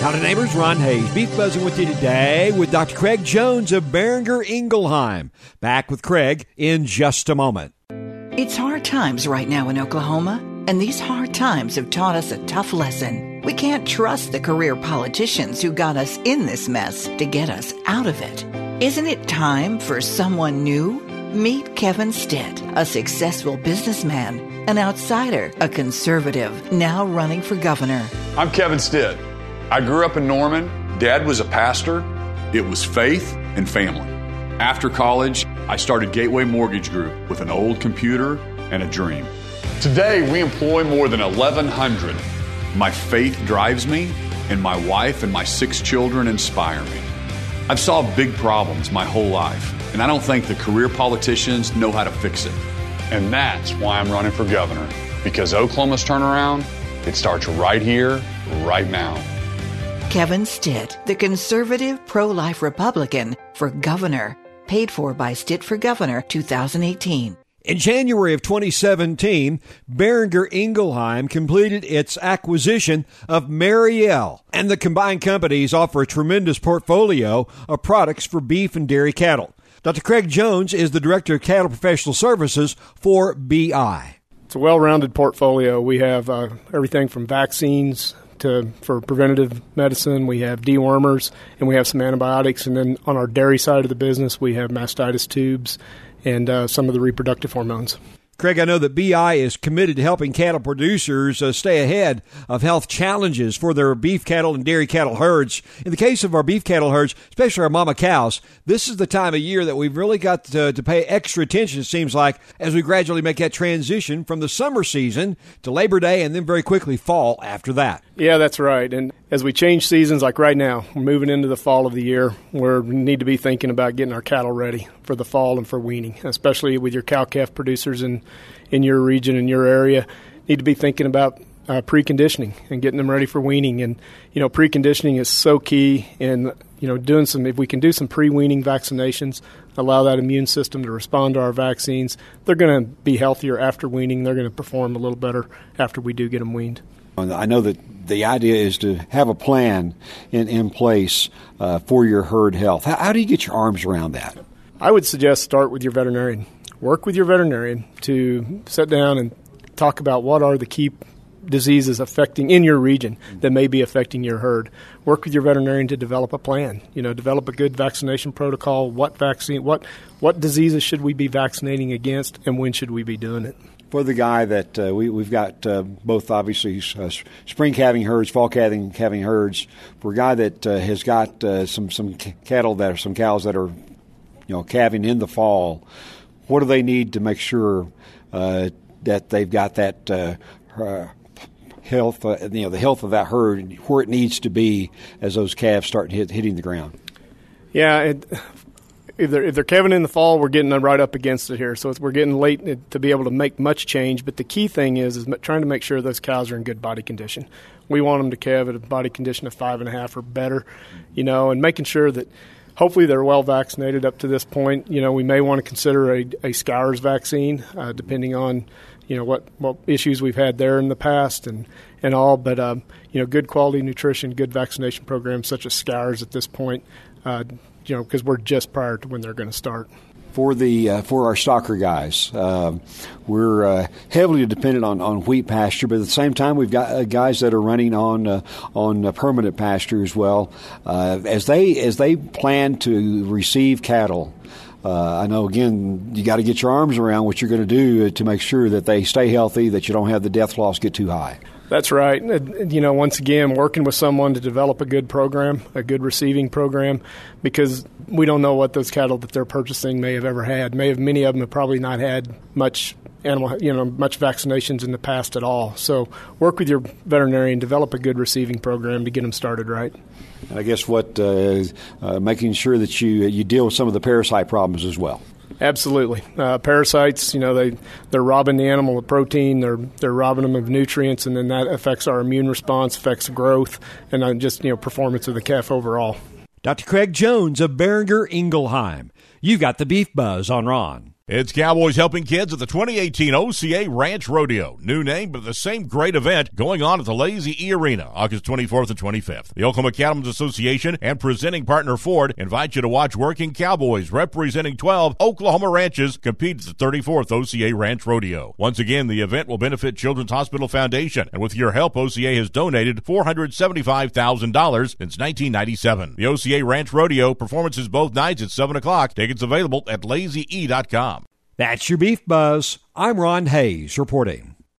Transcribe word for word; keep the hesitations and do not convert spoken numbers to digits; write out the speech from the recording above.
Howdy neighbors, Ron Hayes, Beef Buzzing with you today with Doctor Craig Jones of Boehringer Ingelheim. Back with Craig in just a moment. It's hard times right now in Oklahoma, and these hard times have taught us a tough lesson. We can't trust the career politicians who got us in this mess to get us out of it. Isn't it time for someone new? Meet Kevin Stitt, a successful businessman, an outsider, a conservative, now running for governor. I'm Kevin Stitt. I grew up in Norman. Dad was a pastor. It was faith and family. After college, I started Gateway Mortgage Group with an old computer and a dream. Today, we employ more than eleven hundred. My faith drives me, and my wife and my six children inspire me. I've solved big problems my whole life, and I don't think the career politicians know how to fix it. And that's why I'm running for governor, because Oklahoma's turnaround, it starts right here, right now. Kevin Stitt, the conservative pro-life Republican for governor, paid for by Stitt for Governor twenty eighteen. In January of twenty seventeen, Boehringer Ingelheim completed its acquisition of Mariel, and the combined companies offer a tremendous portfolio of products for beef and dairy cattle. Doctor Craig Jones is the Director of Cattle Professional Services for B I. It's a well-rounded portfolio. We have uh, everything from vaccines to for preventative medicine. We have dewormers, and we have some antibiotics. And then on our dairy side of the business, we have mastitis tubes and uh, some of the reproductive hormones. Craig, I know that B I is committed to helping cattle producers uh, stay ahead of health challenges for their beef cattle and dairy cattle herds. In the case of our beef cattle herds, especially our mama cows, this is the time of year that we've really got to, to pay extra attention, it seems like, as we gradually make that transition from the summer season to Labor Day and then very quickly fall after that. Yeah, that's right. And as we change seasons, like right now, we're moving into the fall of the year, where we need to be thinking about getting our cattle ready for the fall and for weaning, especially with your cow-calf producers in, in your region, in your area. Need to be thinking about uh, preconditioning and getting them ready for weaning. And, you know, preconditioning is so key. And, you know, doing some, if we can do some pre-weaning vaccinations, allow that immune system to respond to our vaccines, they're going to be healthier after weaning. They're going to perform a little better after we do get them weaned. I know that the idea is to have a plan in, in place uh, for your herd health. How, how do you get your arms around that? I would suggest start with your veterinarian. Work with your veterinarian to sit down and talk about what are the key diseases affecting in your region that may be affecting your herd. Work with your veterinarian to develop a plan. You know, develop a good vaccination protocol. What vaccine, what what diseases should we be vaccinating against, and when should we be doing it? For the guy that uh, we, we've got uh, both obviously uh, spring calving herds, fall calving, calving herds. For a guy that uh, has got uh, some some c- cattle that are some cows that are, you know, calving in the fall, what do they need to make sure uh, that they've got that uh, uh, health, uh, you know, the health of that herd where it needs to be as those calves start hit, hitting the ground? Yeah. It, If they're, if they're calving in the fall, we're getting right up against it here. So it's, we're getting late to be able to make much change. But the key thing is is trying to make sure those cows are in good body condition. We want them to calve at a body condition of five and a half or better, you know, and making sure that hopefully they're well vaccinated up to this point. You know, we may want to consider a, a scours vaccine, uh, depending on, you know, what, what issues we've had there in the past and, and all. But, um, you know, good quality nutrition, good vaccination programs such as scours at this point, uh, you know, because we're just prior to when they're going to start. For the uh, for our stocker guys, uh, we're uh, heavily dependent on, on wheat pasture, but at the same time, we've got uh, guys that are running on uh, on uh, permanent pasture as well. Uh, as they as they plan to receive cattle, uh, I know again you got to get your arms around what you're going to do to make sure that they stay healthy, that you don't have the death loss get too high. That's right. You know, once again, working with someone to develop a good program, a good receiving program, because we don't know what those cattle that they're purchasing may have ever had. May have many of them have probably not had much animal, you know, much vaccinations in the past at all. So work with your veterinarian, develop a good receiving program to get them started right. And I guess what uh, uh, making sure that you you deal with some of the parasite problems as well. Absolutely. Uh, parasites, you know, they, they're robbing the animal of protein, they're they're robbing them of nutrients, and then that affects our immune response, affects growth, and uh, just, you know, performance of the calf overall. Doctor Craig Jones of Boehringer Ingelheim. You've got the Beef Buzz on Ron. It's Cowboys Helping Kids at the twenty eighteen O C A Ranch Rodeo. New name, but the same great event going on at the Lazy E Arena, August twenty-fourth and twenty-fifth. The Oklahoma Cattlemen's Association and presenting partner Ford invite you to watch working cowboys representing twelve Oklahoma ranches compete at the thirty-fourth O C A Ranch Rodeo. Once again, the event will benefit Children's Hospital Foundation, and with your help, O C A has donated four hundred seventy-five thousand dollars since nineteen ninety-seven. The O C A Ranch Rodeo performances both nights at seven o'clock. Tickets available at lazy e dot com. That's your Beef Buzz. I'm Ron Hayes reporting.